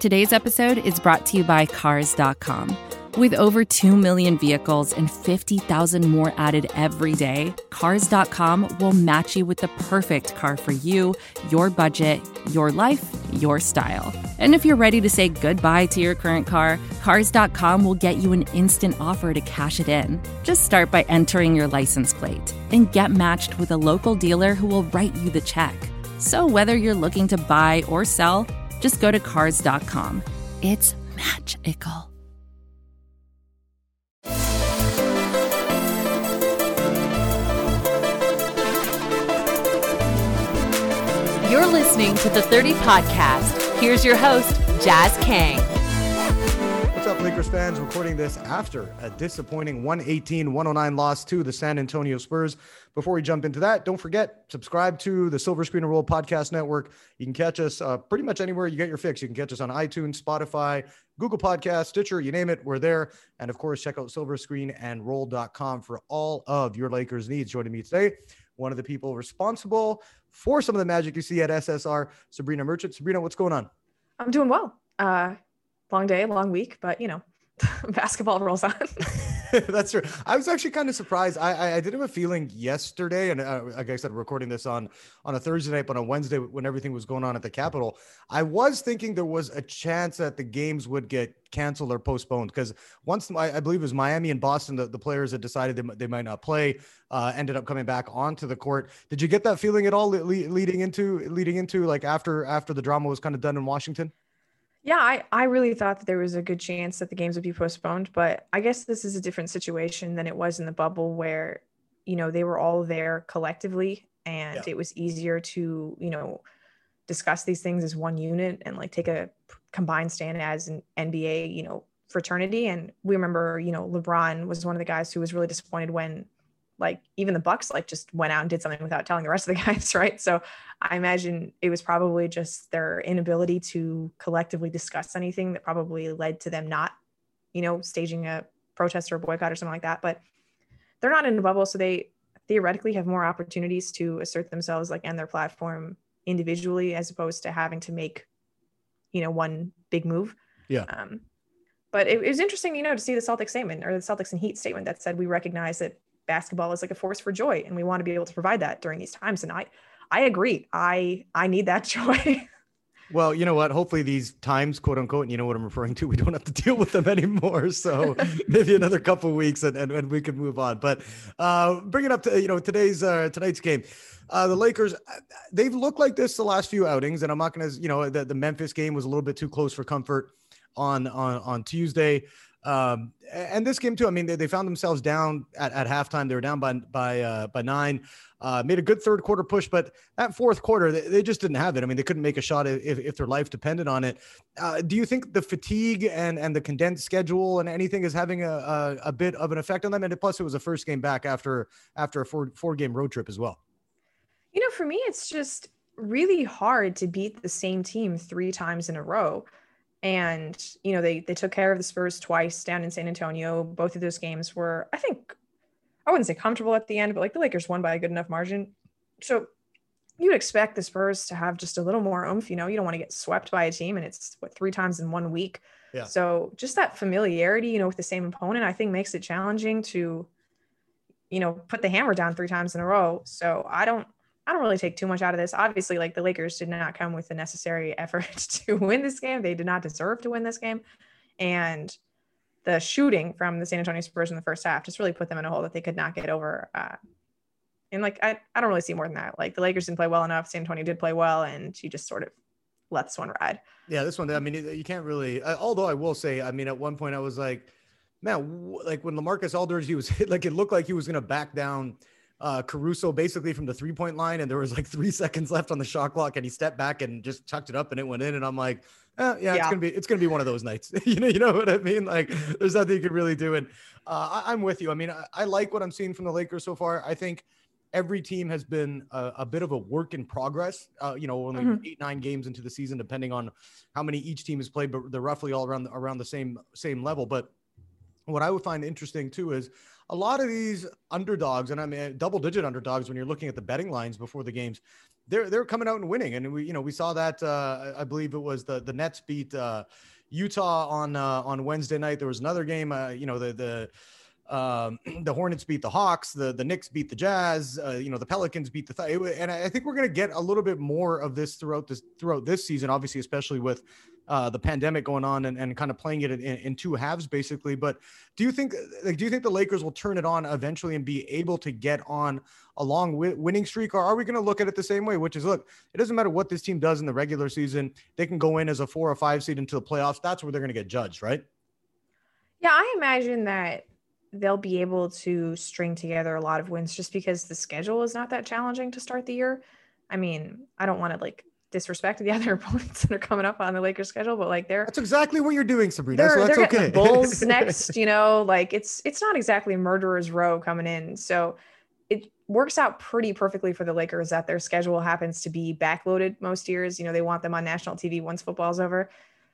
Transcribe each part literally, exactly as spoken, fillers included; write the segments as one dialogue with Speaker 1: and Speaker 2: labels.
Speaker 1: Today's episode is brought to you by Cars dot com. With over two million vehicles and fifty thousand more added every day, Cars dot com will match you with the perfect car for you, your budget, your life, your style. And if you're ready to say goodbye to your current car, Cars dot com will get you an instant offer to cash it in. Just start by entering your license plate and get matched with a local dealer who will write you the check. So whether you're looking to buy or sell, just go to Cars dot com. It's magical.
Speaker 2: You're listening to the thirty Podcast. Here's your host, Jazz Kang.
Speaker 3: What's up, Lakers fans? Recording this after a disappointing one eighteen one oh nine loss to the San Antonio Spurs. Before we jump into that, don't forget, subscribe to the Silver Screen and Roll Podcast Network. You can catch us uh, pretty much anywhere you get your fix. You can catch us on iTunes, Spotify, Google Podcasts, Stitcher, you name it, we're there. And of course, check out silver screen and roll dot com for all of your Lakers needs. Joining me today, one of the people responsible for some of the magic you see at S S R, Sabrina Merchant. Sabrina, what's going on?
Speaker 4: I'm doing well. Uh, long day, long week, but you know, basketball rolls on.
Speaker 3: That's true. I was actually kind of surprised. I, I I did have a feeling yesterday, and uh, like I said, recording this on on a Thursday night, but on Wednesday when everything was going on at the Capitol, I was thinking there was a chance that the games would get canceled or postponed, because once I, I believe it was Miami and Boston, the, the players had decided they, they might not play, uh, ended up coming back onto the court. Did you get that feeling at all le- leading into leading into like after after the drama was kind of done in Washington?
Speaker 4: Yeah, I, I really thought that there was a good chance that the games would be postponed, but I guess this is a different situation than it was in the bubble where, you know, they were all there collectively and yeah. It was easier to, you know, discuss these things as one unit and like take a combined stand as an N B A, you know, fraternity. And we remember, you know, LeBron was one of the guys who was really disappointed when like even the Bucks like just went out and did something without telling the rest of the guys, right? So I imagine it was probably just their inability to collectively discuss anything that probably led to them not, you know, staging a protest or a boycott or something like that. But they're not in a bubble, so they theoretically have more opportunities to assert themselves like and their platform individually as opposed to having to make, you know, one big move.
Speaker 3: Yeah.
Speaker 4: Um, but it, it was interesting, you know, to see the Celtics statement or the Celtics and Heat statement that said we recognize that basketball is like a force for joy and we want to be able to provide that during these times. And I, I agree. I, I need that joy.
Speaker 3: Well, you know what, hopefully these times, quote unquote, and you know what I'm referring to, we don't have to deal with them anymore. So maybe another couple of weeks and, and, and we can move on. But uh, bring it up to, you know, today's, uh, tonight's game. Uh, the Lakers, they've looked like this the last few outings, and I'm not going to, you know, the, the Memphis game was a little bit too close for comfort on, on, on Tuesday. Um, and this game too, I mean, they, they found themselves down at, at halftime. They were down by, by, uh, by nine, uh, made a good third quarter push, but that fourth quarter, they, they just didn't have it. I mean, they couldn't make a shot if, if their life depended on it. Uh, do you think the fatigue and, and the condensed schedule and anything is having a, a, a bit of an effect on them? And plus it was a first game back after, after a four, four game road trip as well.
Speaker 4: You know, for me, it's just really hard to beat the same team three times in a row. And, you know, they, they took care of the Spurs twice down in San Antonio. Both of those games were, I think, I wouldn't say comfortable at the end, but like the Lakers won by a good enough margin. So you'd expect the Spurs to have just a little more oomph. You know, you don't want to get swept by a team and it's what, three times in one week.
Speaker 3: Yeah.
Speaker 4: So just that familiarity, you know, with the same opponent, I think makes it challenging to, you know, put the hammer down three times in a row. So I don't, I don't really take too much out of this. Obviously, like the Lakers did not come with the necessary effort to win this game. They did not deserve to win this game. And the shooting from the San Antonio Spurs in the first half just really put them in a hole that they could not get over. Uh, and like, I, I don't really see more than that. Like the Lakers didn't play well enough. San Antonio did play well. And you just sort of let this one ride.
Speaker 3: Yeah, this one, I mean, you can't really, uh, although I will say, I mean, at one point I was like, man, w- like when LaMarcus Aldridge, he was hit, like, it looked like he was going to back down Uh, Caruso basically from the three point line, and there was like three seconds left on the shot clock, and he stepped back and just tucked it up, and it went in. And I'm like, eh, yeah, yeah, it's gonna be it's gonna be one of those nights. you know, you know what I mean? Like, there's nothing you could really do. And uh, I, I'm with you. I mean, I, I like what I'm seeing from the Lakers so far. I think every team has been a, a bit of a work in progress. Uh, you know, only mm-hmm. eight nine games into the season, depending on how many each team has played, but they're roughly all around around the same same level. But what I would find interesting too is a lot of these underdogs, and I mean double digit underdogs when you're looking at the betting lines before the games, they're, they're coming out and winning. And we, you know, we saw that, uh, I believe it was the, the Nets beat uh, Utah on, uh, on Wednesday night. There was another game, uh, you know, the, the, um, the Hornets beat the Hawks, the, the Knicks beat the Jazz, uh, you know, the Pelicans beat the, th- and I think we're going to get a little bit more of this throughout this, throughout this season, obviously, especially with uh, the pandemic going on and, and kind of playing it in, in two halves basically. But do you think, like, do you think the Lakers will turn it on eventually and be able to get on a long w- winning streak? Or are we going to look at it the same way, which is, look, it doesn't matter what this team does in the regular season. They can go in as a four or five seed into the playoffs. That's where they're going to get judged, right?
Speaker 4: Yeah. I imagine that they'll be able to string together a lot of wins just because the schedule is not that challenging to start the year. I mean, I don't want to like disrespect the other opponents that are coming up on the Lakers schedule, but like they're
Speaker 3: that's exactly what you're doing, Sabrina.
Speaker 4: They're,
Speaker 3: so that's
Speaker 4: they're
Speaker 3: okay.
Speaker 4: The Bulls next, you know, like it's it's not exactly murderer's row coming in. So it works out pretty perfectly for the Lakers that their schedule happens to be backloaded most years. You know, they want them on national T V once football's over.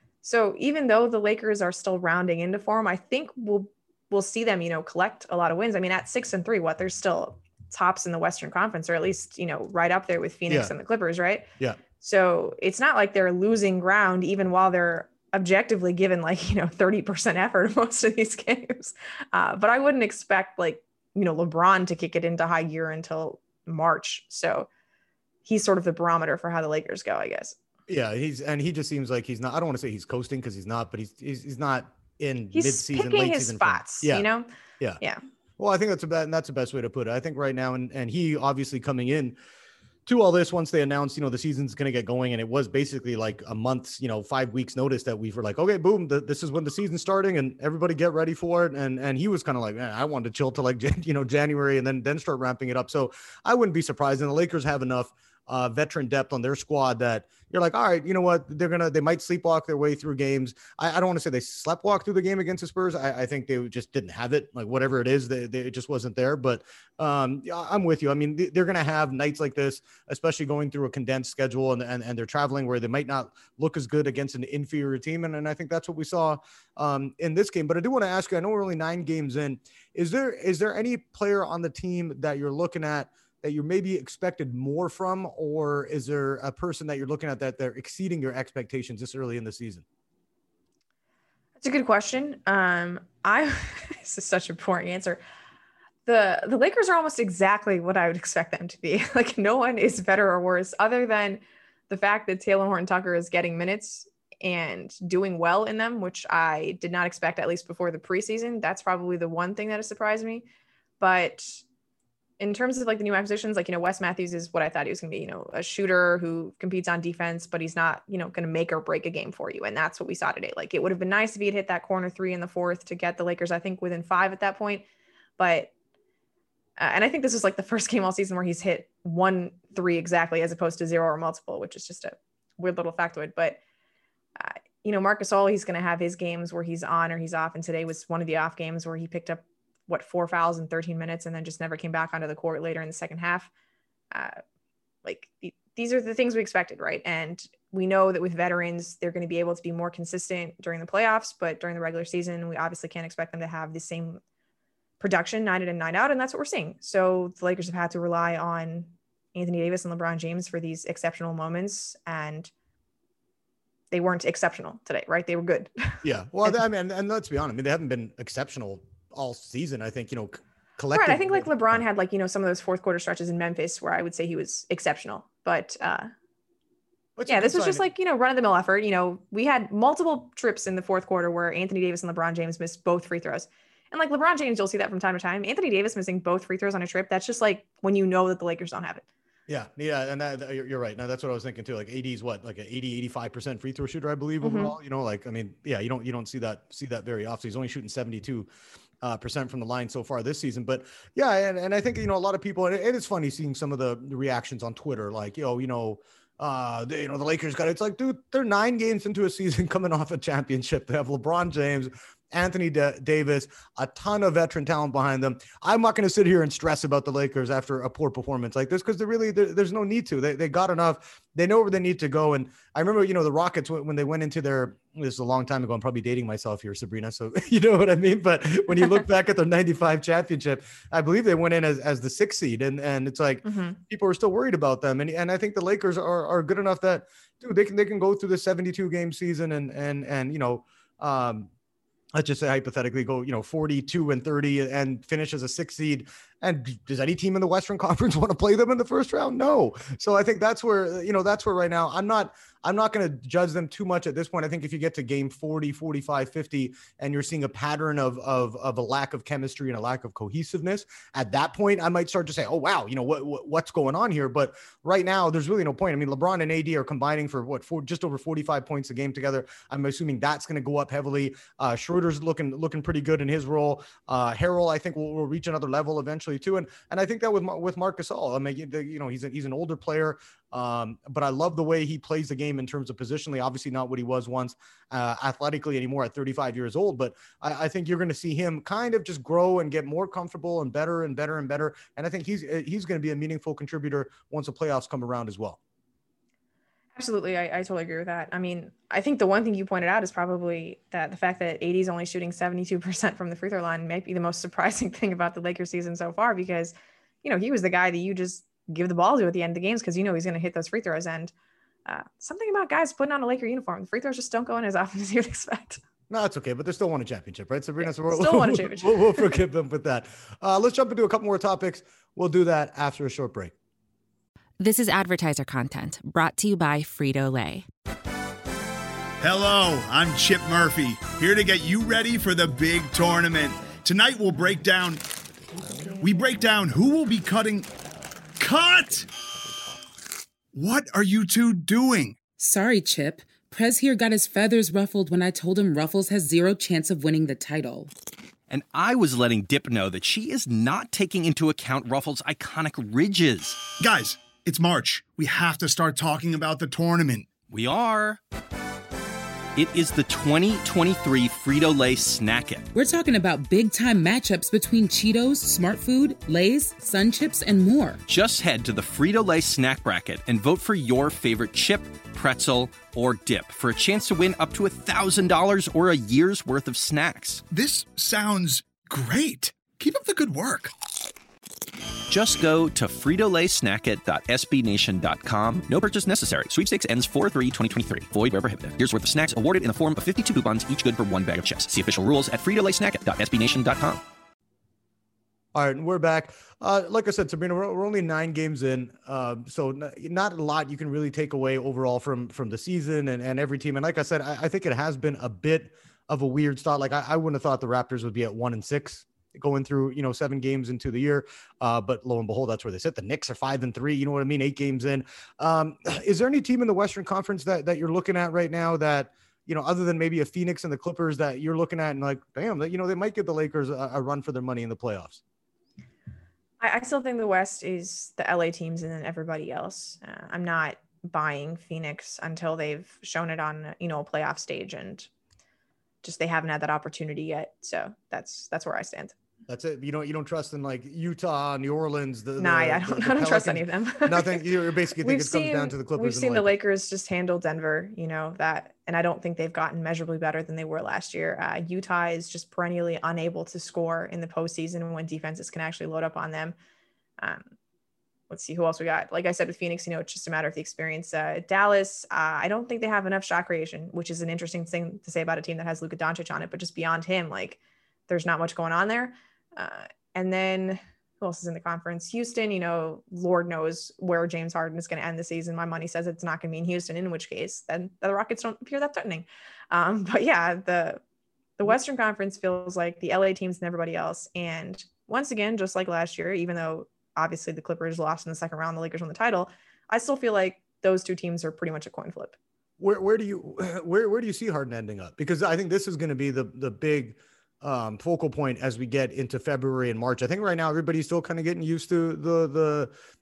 Speaker 4: So even though the Lakers are still rounding into form, I think we'll we'll see them, you know, collect a lot of wins. I mean, at six and three, what they're still tops in the Western Conference, or at least, you know, right up there with Phoenix
Speaker 3: yeah.
Speaker 4: and the Clippers, right?
Speaker 3: Yeah.
Speaker 4: So it's not like they're losing ground, even while they're objectively given like, you know, thirty percent effort in most of these games. Uh, but I wouldn't expect like, you know, LeBron to kick it into high gear until March. So he's sort of the barometer for how the Lakers go, I guess.
Speaker 3: Yeah. He's, and he just seems like he's not, I don't want to say he's coasting because he's not, but he's, he's, he's not in
Speaker 4: he's
Speaker 3: mid-season,
Speaker 4: picking
Speaker 3: late
Speaker 4: his
Speaker 3: season
Speaker 4: spots,
Speaker 3: yeah.
Speaker 4: you know?
Speaker 3: Yeah.
Speaker 4: Yeah.
Speaker 3: Well, I think that's about, and that's the best way to put it. I think right now, and, and he obviously coming in to all this, once they announced, you know, the season's going to get going, and it was basically like a month's, you know, five weeks notice that we were like, okay, boom, the, this is when the season's starting and everybody get ready for it. And, and he was kind of like, man, I wanted to chill till like, you know, January and then, then start ramping it up. So I wouldn't be surprised. And the Lakers have enough uh, veteran depth on their squad that you're like, all right, you know what, they're going to, they might sleepwalk their way through games. I, I don't want to say they slept walk through the game against the Spurs. I, I think they just didn't have it, like whatever it is, they, they, it just wasn't there. But um, I'm with you. I mean, they're going to have nights like this, especially going through a condensed schedule and, and, and they're traveling where they might not look as good against an inferior team. And, and I think that's what we saw um, in this game. But I do want to ask you, I know we're only nine games in. Is there, is there any player on the team that you're looking at that you maybe expected more from, or is there a person that you're looking at that they're exceeding your expectations this early in the season?
Speaker 4: That's a good question. Um, I, this is such a boring answer. The, the Lakers are almost exactly what I would expect them to be. Like no one is better or worse other than the fact that Taylor Horton-Tucker is getting minutes and doing well in them, which I did not expect, at least before the preseason. That's probably the one thing that has surprised me. But in terms of like the new acquisitions, like, you know, Wes Matthews is what I thought he was going to be, you know, a shooter who competes on defense, but he's not, you know, going to make or break a game for you. And that's what we saw today. Like it would have been nice if he had hit that corner three in the fourth to get the Lakers, I think, within five at that point. But, uh, and I think this is like the first game all season where he's hit one three exactly as opposed to zero or multiple, which is just a weird little factoid. But, uh, you know, Marc Gasol, he's going to have his games where he's on or he's off. And today was one of the off games where he picked up what four fouls in thirteen minutes and then just never came back onto the court later in the second half. Uh, like th- these are the things we expected, right? And we know that with veterans, they're going to be able to be more consistent during the playoffs, but during the regular season, we obviously can't expect them to have the same production nine in and nine out. And that's what we're seeing. So the Lakers have had to rely on Anthony Davis and LeBron James for these exceptional moments. And they weren't exceptional today, right? They were good.
Speaker 3: Yeah. Well, I mean, and let's be honest, I mean, they haven't been exceptional all season. I think, you know, collectively.
Speaker 4: Right. I think like LeBron had like, you know, some of those fourth quarter stretches in Memphis where I would say he was exceptional, but uh, yeah, this was just like, you know, run of the mill effort. You know, we had multiple trips in the fourth quarter where Anthony Davis and LeBron James missed both free throws. And like LeBron James, you'll see that from time to time. Anthony Davis missing both free throws on a trip. That's just like when you know that the Lakers don't have it.
Speaker 3: Yeah. Yeah. And that, you're right. Now that's what I was thinking too. Like A D is what, like an eighty, eighty-five percent free throw shooter, I believe
Speaker 4: Mm-hmm.
Speaker 3: overall, you know, like, I mean, yeah, you don't, you don't see that, see that very often. He's only shooting seventy-two uh, percent from the line so far this season. But yeah. And, and I think, you know, a lot of people, and it, it is funny seeing some of the, the reactions on Twitter, like, yo, you know, uh, they, you know, the Lakers got, it's like, dude, they're nine games into a season coming off a championship. They have LeBron James Anthony D- Davis, a ton of veteran talent behind them. I'm not going to sit here and stress about the Lakers after a poor performance like this because they really there, there's no need to. They they got enough. They know where they need to go. And I remember, you know, the Rockets when they went into their, this is a long time ago. I'm probably dating myself here, Sabrina. So you know what I mean. But when you look back at their ninety-five championship, I believe they went in as, as the sixth seed, and and it's like mm-hmm. people are still worried about them. And and I think the Lakers are are good enough that dude they can they can go through the seventy-two game season and and and you know. Um, let's just say hypothetically go, you know, forty-two and thirty and finish as a six seed. And does any team in the Western Conference want to play them in the first round? No. So I think that's where, you know, that's where right now I'm not, I'm not going to judge them too much at this point. I think if you get to game forty, forty-five, fifty, and you're seeing a pattern of, of, of a lack of chemistry and a lack of cohesiveness, at that point, I might start to say, oh, wow, you know, what, what what's going on here? But right now there's really no point. I mean, LeBron and A D are combining for what, for just over forty-five points a game together. I'm assuming that's going to go up heavily. Uh, Schroeder's looking, looking pretty good in his role. Uh, Harrell, I think will, will reach another level eventually too. And, and I think that with, with Marc Gasol, I mean, you know, he's a, he's an older player. Um, but I love the way he plays the game in terms of positionally, obviously not what he was once uh, athletically anymore at thirty-five years old. But I, I think you're going to see him kind of just grow and get more comfortable and better and better and better. And I think he's, he's going to be a meaningful contributor once the playoffs come around as well.
Speaker 4: Absolutely. I, I totally agree with that. I mean, I think the one thing you pointed out is probably that the fact that A D is only shooting seventy-two percent from the free throw line might be the most surprising thing about the Lakers season so far, because, you know, he was the guy that you just give the ball to at the end of the games because you know he's going to hit those free throws. And uh, something about guys putting on a Laker uniform, the free throws just don't go in as often as you'd expect.
Speaker 3: No, it's okay, but they still won a championship, right? Sabrina,
Speaker 4: yeah,
Speaker 3: so we'll,
Speaker 4: still won a championship.
Speaker 3: We'll, we'll forgive them with that. Uh, let's jump into a couple more topics. We'll do that after a short break.
Speaker 1: This is advertiser content brought to you by Frito-Lay.
Speaker 5: Hello, I'm Chip Murphy, here to get you ready for the big tournament. Tonight we'll break down, we break down who will be cutting, cut! What are you two doing?
Speaker 6: Sorry, Chip. Prez here got his feathers ruffled when I told him Ruffles has zero chance of winning the title.
Speaker 7: And I was letting Dip know that she is not taking into account Ruffles' iconic ridges.
Speaker 5: Guys, it's March. We have to start talking about the tournament.
Speaker 7: We are. It is the twenty twenty-three Frito-Lay Snack It.
Speaker 6: We're talking about big-time matchups between Cheetos, Smart Food, Lay's, Sun Chips, and more.
Speaker 7: Just head to the Frito-Lay Snack Bracket and vote for your favorite chip, pretzel, or dip for a chance to win up to one thousand dollars or a year's worth of snacks.
Speaker 5: This sounds great. Keep up the good work.
Speaker 7: Just go to frito lay snack it dot s b nation dot com. No purchase necessary. Sweepstakes ends four three twenty twenty-three. Void where prohibited. Here's worth of snacks awarded in the form of fifty-two coupons, each good for one bag of chips. See official rules at frito lay snack it dot s b nation dot com.
Speaker 3: All right, and we're back. Uh, like I said, Sabrina, we're, we're only nine games in, uh, so n- not a lot you can really take away overall from from the season and, and every team. And like I said, I, I think it has been a bit of a weird start. Like I, I wouldn't have thought the Raptors would be at one and six going through, you know, seven games into the year. Uh, but lo and behold, that's where they sit. The Knicks are five and three. You know what I mean? Eight games in. Um, is there any team in the Western Conference that that you're looking at right now that, you know, other than maybe a Phoenix and the Clippers that you're looking at and like, damn, you know, they might give the Lakers a, a run for their money in the playoffs?
Speaker 4: I, I still think the West is the L A teams and then everybody else. Uh, I'm not buying Phoenix until they've shown it on, you know, a playoff stage, and just they haven't had that opportunity yet. So that's that's where I stand.
Speaker 3: That's it. You don't you don't trust in like Utah, New Orleans. The,
Speaker 4: no,
Speaker 3: the,
Speaker 4: nah, I don't.
Speaker 3: The, the
Speaker 4: I don't trust any of them.
Speaker 3: Nothing. You basically think it seen, comes down to the Clippers.
Speaker 4: We've seen
Speaker 3: the
Speaker 4: the Lakers just handle Denver. You know that, and I don't think they've gotten measurably better than they were last year. Uh, Utah is just perennially unable to score in the postseason when defenses can actually load up on them. Um, let's see who else we got. Like I said with Phoenix, you know, it's just a matter of the experience. Uh, Dallas, uh, I don't think they have enough shot creation, which is an interesting thing to say about a team that has Luka Doncic on it. But just beyond him, like there's not much going on there. Uh, and then who else is in the conference? Houston, you know, Lord knows where James Harden is going to end the season. My money says it's not going to be in Houston, in which case then the Rockets don't appear that threatening. Um, but yeah, the the Western Conference feels like the L A teams and everybody else. And once again, just like last year, even though obviously the Clippers lost in the second round, the Lakers won the title, I still feel like those two teams are pretty much a coin flip.
Speaker 3: Where where do you where where do you see Harden ending up? Because I think this is going to be the the big um, focal point as we get into February and March. I think right now everybody's still kind of getting used to the the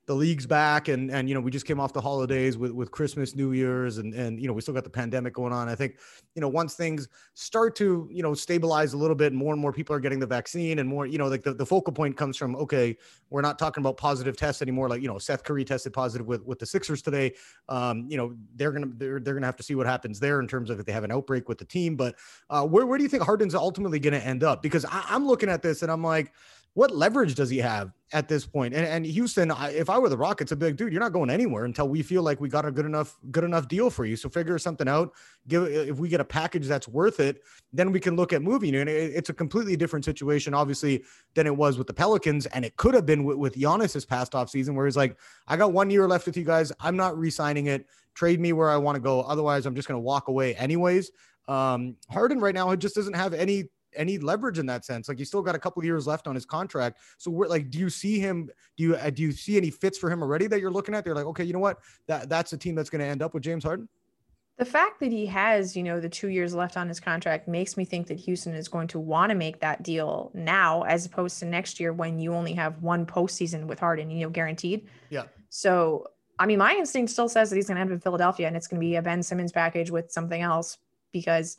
Speaker 3: the league's back, and and you know we just came off the holidays with with Christmas, New Year's, and and you know we still got the pandemic going on. I think you know once things start to you know stabilize a little bit, more and more people are getting the vaccine, and more you know like the, the focal point comes from, okay, we're not talking about positive tests anymore. Like you know Seth Curry tested positive with with the Sixers today. Um, you know they're gonna they're they're gonna have to see what happens there in terms of if they have an outbreak with the team. But uh, where where do you think Harden's ultimately going to end up? Because I, I'm looking at this and I'm like, what leverage does he have at this point? And, and Houston, I, if I were the Rockets, I'd be like, dude, you're not going anywhere until we feel like we got a good enough, good enough deal for you. So figure something out. Give if we get a package that's worth it, then we can look at moving you. And it, it's a completely different situation, obviously, than it was with the Pelicans. And it could have been with, with Giannis this past offseason, where he's like, I got one year left with you guys. I'm not re-signing it. Trade me where I want to go. Otherwise, I'm just going to walk away anyways. Um, Harden right now, it just doesn't have any any leverage in that sense. Like he's still got a couple of years left on his contract. So we're like, do you see him? Do you, uh, do you see any fits for him already that you're looking at? They're like, okay, you know what? That that's a team that's going to end up with James Harden.
Speaker 4: The fact that he has, you know, the two years left on his contract makes me think that Houston is going to want to make that deal now, as opposed to next year when you only have one postseason with Harden, you know, guaranteed.
Speaker 3: Yeah.
Speaker 4: So, I mean, my instinct still says that he's going to end up in Philadelphia, and it's going to be a Ben Simmons package with something else, because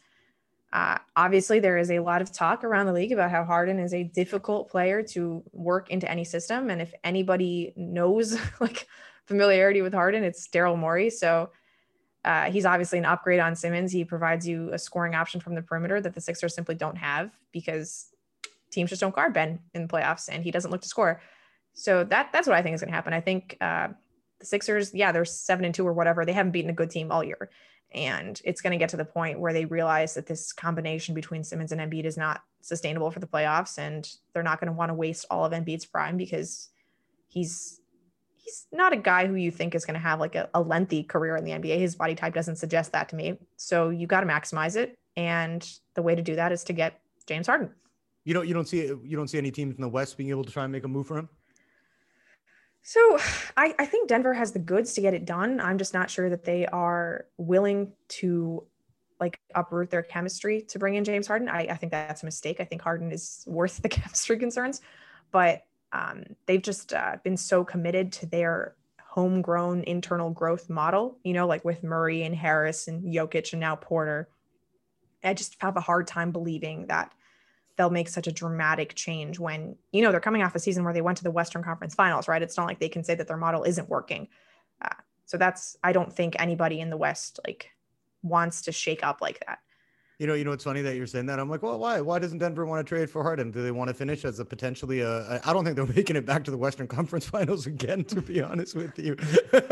Speaker 4: Uh, obviously, there is a lot of talk around the league about how Harden is a difficult player to work into any system. And if anybody knows like familiarity with Harden, it's Daryl Morey. So uh, he's obviously an upgrade on Simmons. He provides you a scoring option from the perimeter that the Sixers simply don't have, because teams just don't guard Ben in the playoffs, and he doesn't look to score. So that that's what I think is going to happen. I think uh, the Sixers, yeah, they're seven and two or whatever. They haven't beaten a good team all year. And it's going to get to the point where they realize that this combination between Simmons and Embiid is not sustainable for the playoffs. And they're not going to want to waste all of Embiid's prime, because he's, he's not a guy who you think is going to have like a, a lengthy career in the N B A. His body type doesn't suggest that to me. So you got to maximize it. And the way to do that is to get James Harden.
Speaker 3: You don't, you don't see, you don't see any teams in the West being able to try and make a move for him?
Speaker 4: So I, I think Denver has the goods to get it done. I'm just not sure that they are willing to like uproot their chemistry to bring in James Harden. I, I think that's a mistake. I think Harden is worth the chemistry concerns, but um, they've just uh, been so committed to their homegrown internal growth model, you know, like with Murray and Harris and Jokic and now Porter. I just have a hard time believing that they'll make such a dramatic change when, you know, they're coming off a season where they went to the Western Conference Finals, right? It's not like they can say that their model isn't working. Uh, so that's, I don't think anybody in the West like wants to shake up like that.
Speaker 3: You know, you know, it's funny that you're saying that. I'm like, well, why? Why doesn't Denver want to trade for Harden? Do they want to finish as a potentially? A, I don't think they're making it back to the Western Conference Finals again, to be honest with you,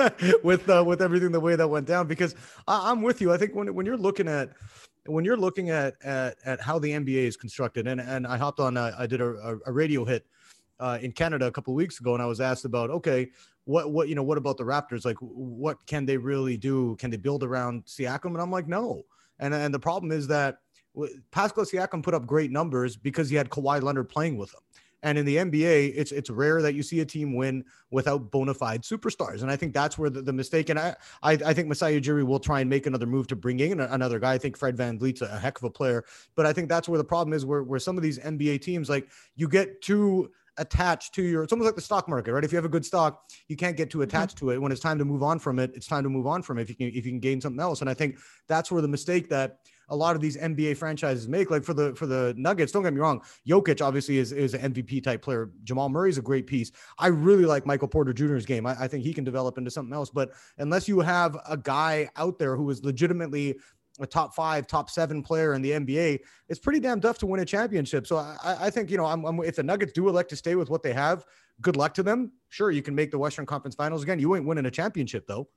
Speaker 3: with uh, with everything the way that went down. Because I, I'm with you. I think when when you're looking at when you're looking at at, at how the N B A is constructed, and and I hopped on, uh, I did a, a radio hit uh, in Canada a couple of weeks ago, and I was asked about, okay, what what you know, what about the Raptors? Like, what can they really do? Can they build around Siakam? And I'm like, no. And, and the problem is that Pascal Siakam put up great numbers because he had Kawhi Leonard playing with him. And in the N B A, it's it's rare that you see a team win without bona fide superstars. And I think that's where the, the mistake, and I, I I think Masai Ujiri will try and make another move to bring in another guy. I think Fred VanVleet's a heck of a player. But I think that's where the problem is, where, where some of these N B A teams, like you get too attached to your, it's almost like the stock market, right? If you have a good stock, you can't get too attached mm-hmm. to it. When it's time to move on from it, it's time to move on from it if you can, if you can gain something else. And I think that's where the mistake that a lot of these N B A franchises make, like for the, for the Nuggets, don't get me wrong. Jokic obviously is, is an M V P type player. Jamal Murray is a great piece. I really like Michael Porter Junior's game. I, I think he can develop into something else, but unless you have a guy out there who is legitimately a top five, top seven player in the N B A, it's pretty damn tough to win a championship. So I, I think, you know, I'm, I'm, if the Nuggets do elect to stay with what they have, good luck to them. Sure, you can make the Western Conference Finals again. You ain't winning a championship, though.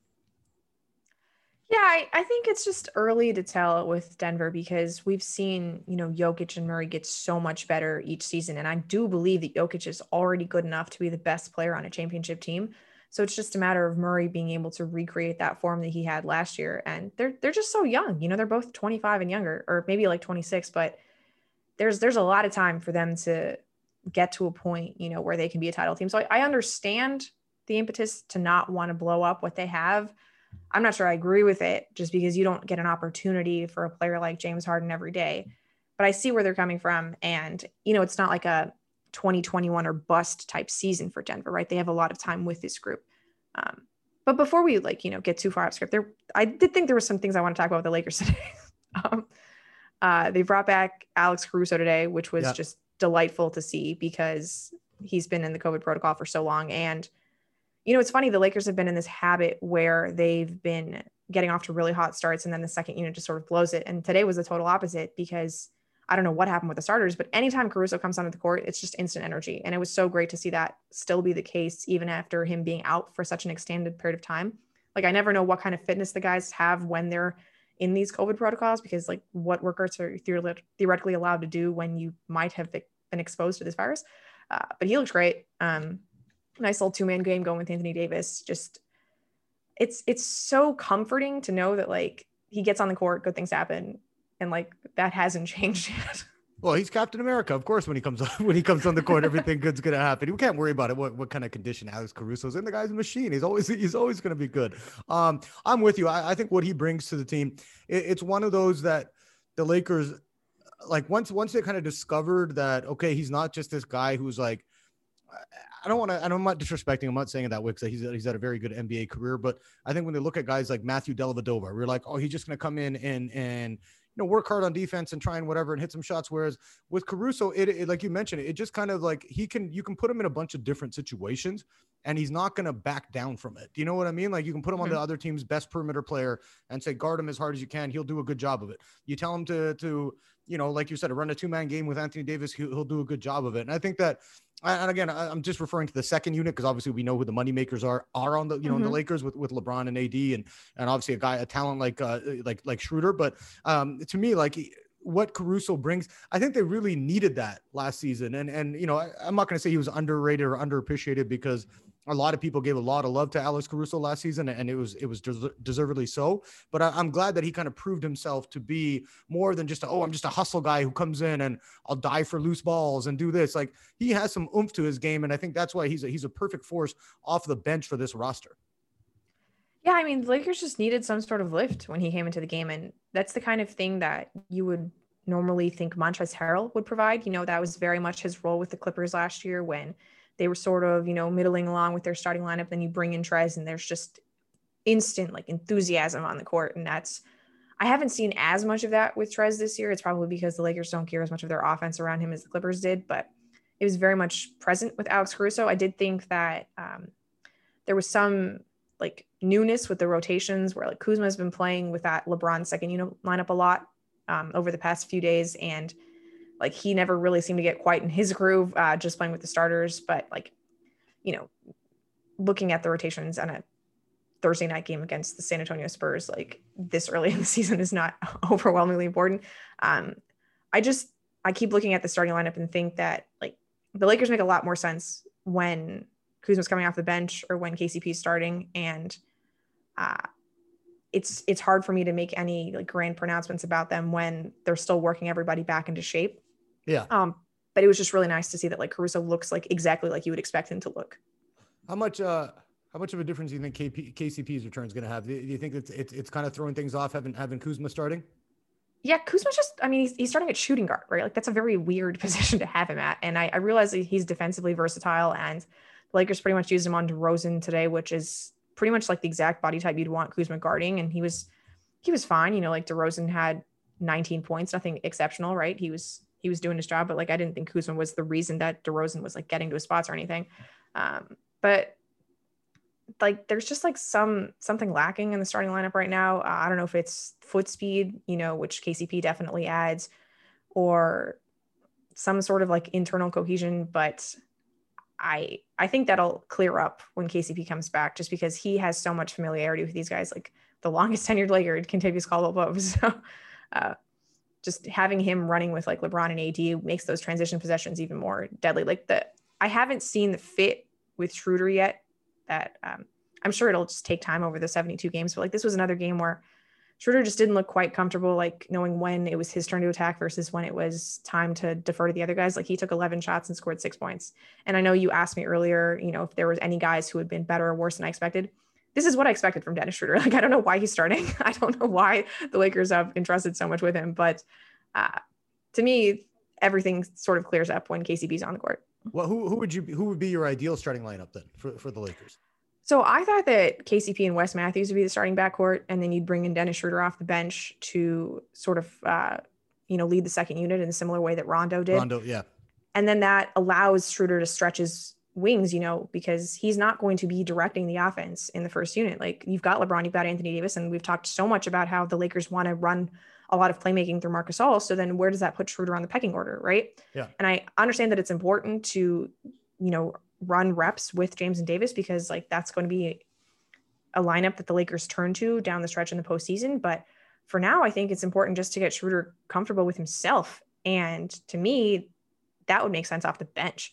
Speaker 4: Yeah, I, I think it's just early to tell with Denver because we've seen, you know, Jokic and Murray get so much better each season. And I do believe that Jokic is already good enough to be the best player on a championship team. So it's just a matter of Murray being able to recreate that form that he had last year. And they're they're just so young. You know, they're both twenty-five and younger, or maybe like twenty-six, but there's there's a lot of time for them to get to a point, you know, where they can be a title team. So I, I understand the impetus to not want to blow up what they have. I'm not sure I agree with it just because you don't get an opportunity for a player like James Harden every day. But I see where they're coming from. And, you know, it's not like a twenty twenty-one or bust type season for Denver, right? They have a lot of time with this group. Um, but before we like, you know, get too far off script there, I did think there were some things I want to talk about with the Lakers today. um, uh, they brought back Alex Caruso today, which was yeah. just delightful to see because he's been in the COVID protocol for so long. And, you know, it's funny, the Lakers have been in this habit where they've been getting off to really hot starts and then the second unit just sort of blows it. And today was the total opposite because I don't know what happened with the starters, but anytime Caruso comes onto the court, it's just instant energy. And it was so great to see that still be the case, even after him being out for such an extended period of time. Like, I never know what kind of fitness the guys have when they're in these COVID protocols, because like what workouts are theoretically allowed to do when you might have been exposed to this virus. Uh, but he looks great. Um, nice little two-man game going with Anthony Davis. Just, it's, it's so comforting to know that like he gets on the court, good things happen. And like, that hasn't changed yet.
Speaker 3: Well, he's Captain America, of course. When he comes on, when he comes on the court, everything good's gonna happen. We can't worry about it. What what kind of condition Alex Caruso's in? The guy's a machine. He's always he's always gonna be good. Um, I'm with you. I, I think what he brings to the team, it, it's one of those that the Lakers, like once once they kind of discovered that, okay, he's not just this guy who's like, I don't want to, and I'm not disrespecting, I'm not saying it that way because he's, he's had a very good N B A career, but I think when they look at guys like Matthew Dellavedova, we're like, oh, he's just gonna come in and and you know, work hard on defense and try and whatever and hit some shots. Whereas with Caruso, it, it like you mentioned, it just kind of like he can, you can put him in a bunch of different situations and he's not going to back down from it. Do you know what I mean? Like you can put him mm-hmm. on the other team's best perimeter player and say, guard him as hard as you can. He'll do a good job of it. You tell him to, to, you know, like you said, to run a two man game with Anthony Davis, he'll, he'll do a good job of it. And I think that, and again, I'm just referring to the second unit because obviously we know who the money makers are are on the you know mm-hmm. in the Lakers with, with LeBron and A D and and obviously a guy a talent like uh, like like Schroeder. But um, to me, like what Caruso brings, I think they really needed that last season. And and you know I, I'm not going to say he was underrated or underappreciated because a lot of people gave a lot of love to Alex Caruso last season, and it was it was des- deservedly so. But I, I'm glad that he kind of proved himself to be more than just a, oh, I'm just a hustle guy who comes in and I'll die for loose balls and do this. Like he has some oomph to his game, and I think that's why he's a, he's a perfect force off the bench for this roster.
Speaker 4: Yeah, I mean, the Lakers just needed some sort of lift when he came into the game, and that's the kind of thing that you would normally think Montrezl Harrell would provide. You know, that was very much his role with the Clippers last year when they were sort of, you know, middling along with their starting lineup. Then you bring in Trez and there's just instant like enthusiasm on the court. And that's, I haven't seen as much of that with Trez this year. It's probably because the Lakers don't care as much of their offense around him as the Clippers did, but it was very much present with Alex Caruso. I did think that um, there was some like newness with the rotations where like Kuzma has been playing with that LeBron second unit lineup a lot um, over the past few days. And like he never really seemed to get quite in his groove, uh, just playing with the starters. But like, you know, looking at the rotations on a Thursday night game against the San Antonio Spurs, like this early in the season is not overwhelmingly important. Um, I just, I keep looking at the starting lineup and think that like the Lakers make a lot more sense when Kuzma's coming off the bench or when K C P is starting. And uh, it's, it's hard for me to make any like grand pronouncements about them when they're still working everybody back into shape.
Speaker 3: Yeah.
Speaker 4: Um, but it was just really nice to see that like Caruso looks like exactly like you would expect him to look.
Speaker 3: How much, uh, how much of a difference do you think K P, K C P's return is going to have? Do you think it's, it's, it's kind of throwing things off having, having Kuzma starting?
Speaker 4: Yeah. Kuzma's just, I mean, he's, he's starting at shooting guard, right? Like that's a very weird position to have him at. And I, I realize that he's defensively versatile and the Lakers pretty much used him on DeRozan today, which is pretty much like the exact body type you'd want Kuzma guarding. And he was, he was fine. You know, like DeRozan had nineteen points, nothing exceptional, right? He was, he was doing his job, but like, I didn't think Kuzma was the reason that DeRozan was like getting to his spots or anything. Um, but like, there's just like some, something lacking in the starting lineup right now. Uh, I don't know if it's foot speed, you know, which K C P definitely adds, or some sort of like internal cohesion, but I, I think that'll clear up when K C P comes back, just because he has so much familiarity with these guys, like the longest tenured Laker, Kentavious Caldwell-Pope. So, uh, just having him running with like LeBron and A D makes those transition possessions even more deadly. Like the, I haven't seen the fit with Schroeder yet that um, I'm sure it'll just take time over the seventy-two games, but like this was another game where Schroeder just didn't look quite comfortable, like knowing when it was his turn to attack versus when it was time to defer to the other guys. Like he took eleven shots and scored six points. And I know you asked me earlier, you know, if there was any guys who had been better or worse than I expected. This is what I expected from Dennis Schroeder. Like, I don't know why he's starting. I don't know why the Lakers have entrusted so much with him, but uh, to me, everything sort of clears up when K C P's on the court.
Speaker 3: Well, who, who would you be, who would be your ideal starting lineup then for, for the Lakers?
Speaker 4: So I thought that K C P and Wes Matthews would be the starting backcourt, and then you'd bring in Dennis Schroeder off the bench to sort of, uh, you know, lead the second unit in a similar way that Rondo did.
Speaker 3: Rondo, yeah.
Speaker 4: And then that allows Schroeder to stretch his wings, you know, because he's not going to be directing the offense in the first unit. Like, you've got LeBron, you've got Anthony Davis, and we've talked so much about how the Lakers want to run a lot of playmaking through Marc Gasol. So then where does that put Schroeder on the pecking order, right?
Speaker 3: Yeah.
Speaker 4: And I understand that it's important to, you know, run reps with James and Davis, because like that's going to be a lineup that the Lakers turn to down the stretch in the postseason. But for now, I think it's important just to get Schroeder comfortable with himself. And to me, that would make sense off the bench.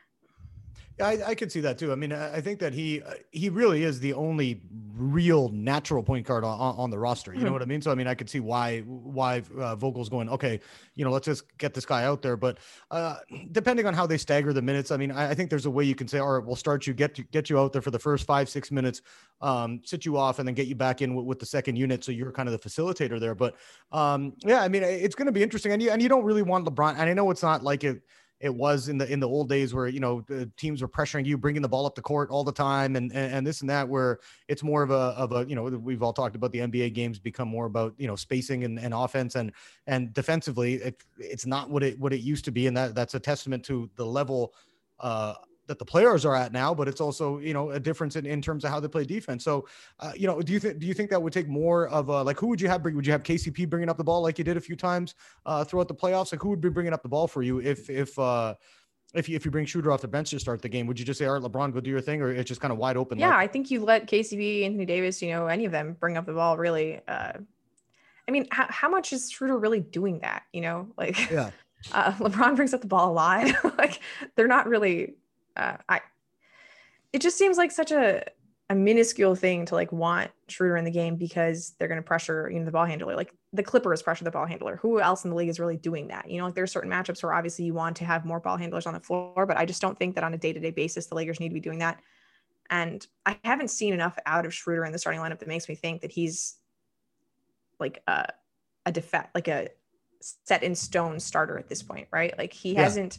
Speaker 3: Yeah, I, I could see that too. I mean, I think that he he really is the only real natural point guard on, on the roster. You mm-hmm. know what I mean? So, I mean, I could see why why uh, Vogel's going, okay, you know, let's just get this guy out there. But uh, depending on how they stagger the minutes, I mean, I, I think there's a way you can say, all right, we'll start you, get you, get you out there for the first five, six minutes, um, sit you off, and then get you back in with, with the second unit. So you're kind of the facilitator there. But um, yeah, I mean, it's going to be interesting. And you, and you don't really want LeBron. And I know it's not like it, It was in the in the old days where, you know, the teams were pressuring you, bringing the ball up the court all the time, and, and and this and that, where it's more of a of a you know, we've all talked about the N B A games become more about, you know, spacing and, and offense and and defensively. It, it's not what it what it used to be, and that that's a testament to the level uh, that the players are at now. But it's also, you know, a difference in, in terms of how they play defense. So, uh, you know, do you think do you think that would take more of a, like, who would you have? Would you have K C P bringing up the ball like you did a few times uh, throughout the playoffs? Like, who would be bringing up the ball for you if if uh, if you if you bring Schroeder off the bench to start the game? Would you just say, all right, LeBron, go do your thing, or it's just kind of wide open?
Speaker 4: Yeah,
Speaker 3: like-
Speaker 4: I think you let K C P, Anthony Davis, you know, any of them bring up the ball. Really, uh, I mean, how, how much is Schroeder really doing that? You know, like,
Speaker 3: yeah,
Speaker 4: uh, LeBron brings up the ball a lot. Like, they're not really. Uh, I. It just seems like such a, a minuscule thing to like want Schroeder in the game because they're going to pressure, you know, the ball handler. Like, the Clippers pressure the ball handler. Who else in the league is really doing that? You know, like, there's certain matchups where obviously you want to have more ball handlers on the floor, but I just don't think that on a day-to-day basis, the Lakers need to be doing that. And I haven't seen enough out of Schroeder in the starting lineup that makes me think that he's like a, a defect, like a set in stone starter at this point, right? Like, he
Speaker 3: Yeah.
Speaker 4: hasn't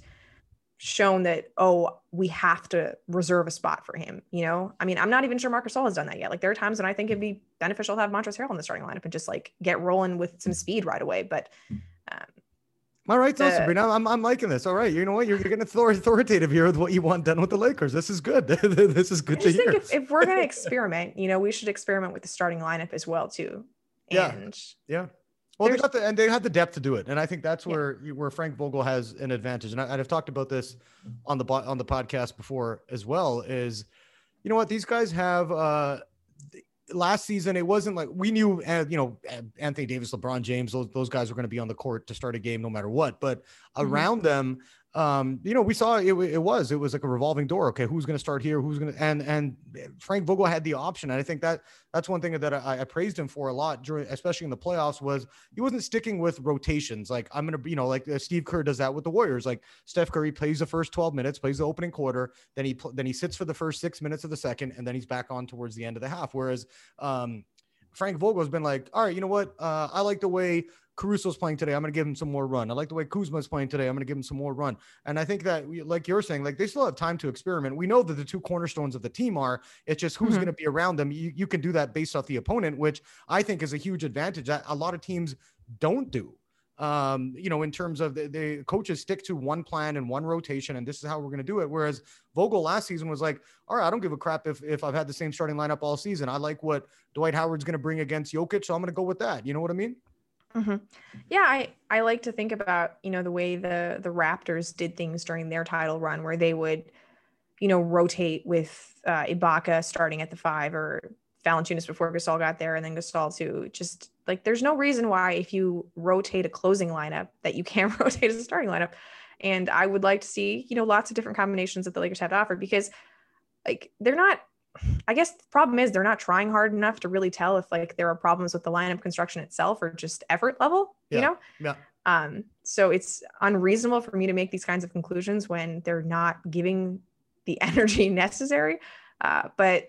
Speaker 4: shown that, oh, we have to reserve a spot for him. You know, I mean, I'm not even sure Marc Gasol has done that yet. Like, there are times when I think it'd be beneficial to have Montrezl Harrell in the starting lineup and just like get rolling with some speed right away. But um,
Speaker 3: all right, so
Speaker 4: the-
Speaker 3: Sabrina, I'm I'm liking this. All right, you know what? You're, you're getting authoritative here with what you want done with the Lakers. This is good. This is good
Speaker 4: I
Speaker 3: to
Speaker 4: just
Speaker 3: hear.
Speaker 4: think if, if we're going to experiment, you know, we should experiment with the starting lineup as well too. And
Speaker 3: yeah. Yeah. Well, they
Speaker 4: There's-
Speaker 3: got the and they had the depth to do it, and I think that's
Speaker 4: Yeah.
Speaker 3: where you where Frank Vogel has an advantage. And, I, and I've talked about this on the bo- on the podcast before as well. Is, you know what, these guys have. Uh, last season, it wasn't like we knew, uh, you know, Anthony Davis, LeBron James, those those guys were going to be on the court to start a game no matter what. But around mm-hmm. them, um, you know, we saw it. It was it was like a revolving door. Okay, who's going to start here? Who's going to and and Frank Vogel had the option, and I think that that's one thing that I, I praised him for a lot during, especially in the playoffs, was he wasn't sticking with rotations. Like, I'm going to, you know, like uh, Steve Kerr does that with the Warriors. Like, Steph Curry plays the first twelve minutes, plays the opening quarter, then he then he sits for the first six minutes of the second, and then he's back on towards the end of the half. Whereas um, Frank Vogel has been like, all right, you know what? Uh, I like the way Caruso's playing today. I'm going to give him some more run. I like the way Kuzma's playing today. I'm going to give him some more run. And I think that, like you're saying, like, they still have time to experiment. We know that the two cornerstones of the team are, it's just who's mm-hmm. going to be around them. You, you can do that based off the opponent, which I think is a huge advantage that a lot of teams don't do. Um, you know, in terms of the, the coaches stick to one plan and one rotation, and this is how we're going to do it. Whereas Vogel last season was like, all right, I don't give a crap if, if I've had the same starting lineup all season. I like what Dwight Howard's going to bring against Jokic, so I'm going to go with that. You know what I mean?
Speaker 4: Mm-hmm. Yeah, I, I like to think about, you know, the way the the Raptors did things during their title run, where they would, you know, rotate with uh, Ibaka starting at the five, or Valanciunas before Gasol got there, and then Gasol too. Just like, there's no reason why, if you rotate a closing lineup, that you can't rotate as a starting lineup. And I would like to see, you know, lots of different combinations that the Lakers have to offer, because like, they're not, I guess the problem is they're not trying hard enough to really tell if like there are problems with the lineup construction itself or just effort level,
Speaker 3: yeah.
Speaker 4: you know?
Speaker 3: Yeah.
Speaker 4: Um, so it's unreasonable for me to make these kinds of conclusions when they're not giving the energy necessary. Uh, but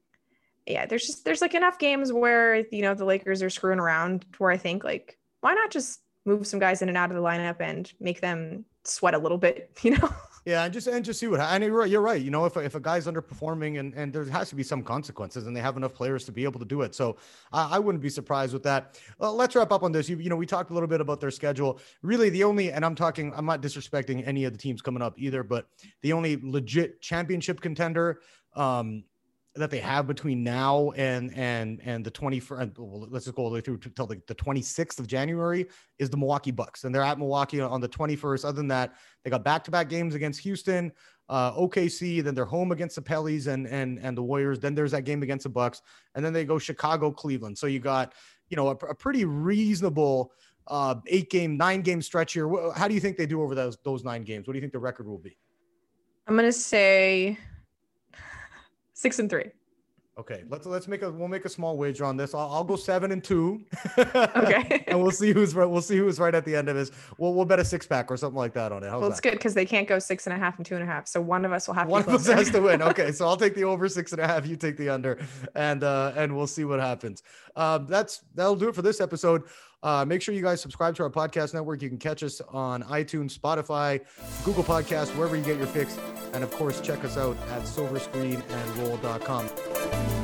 Speaker 4: yeah, there's just, there's like enough games where, you know, the Lakers are screwing around where I think, like, why not just move some guys in and out of the lineup and make them sweat a little bit, you know?
Speaker 3: Yeah, and just and just see what. And you're right. You're right. You know, if if a guy's underperforming, and and there has to be some consequences, and they have enough players to be able to do it. So I, I wouldn't be surprised with that. Well, let's wrap up on this. You you know, we talked a little bit about their schedule. Really, the only, and I'm talking, I'm not disrespecting any of the teams coming up either, but the only legit championship contender um, that they have between now and and and the twenty-first, well, let's just go all the way through till the, the twenty-sixth of January is the Milwaukee Bucks, and they're at Milwaukee on the twenty-first. Other than that, they got back-to-back games against Houston, uh, O K C, then they're home against the Pellies and and and the Warriors. Then there's that game against the Bucks, and then they go Chicago, Cleveland. So you got, you know, a, a pretty reasonable uh, eight-game, nine-game stretch here. How do you think they do over those those nine games? What do you think the record will be?
Speaker 4: I'm gonna say six and three.
Speaker 3: Okay, let's let's make a we'll make a small wager on this. I'll, I'll go seven and two.
Speaker 4: Okay,
Speaker 3: and we'll see who's right. We'll see who's right at the end of this. We'll we'll bet a six pack or something like that on it. How's
Speaker 4: well, it's
Speaker 3: that?
Speaker 4: good because they can't go six and a half and two and a half. So one of us will have
Speaker 3: one
Speaker 4: to
Speaker 3: of us has to win. Okay, so I'll take the over six and a half. You take the under, and uh, and we'll see what happens. Um, that's that'll do it for this episode. Uh, make sure you guys subscribe to our podcast network. You can catch us on iTunes, Spotify, Google Podcasts, wherever you get your fix. And of course, check us out at silver screen and roll dot com.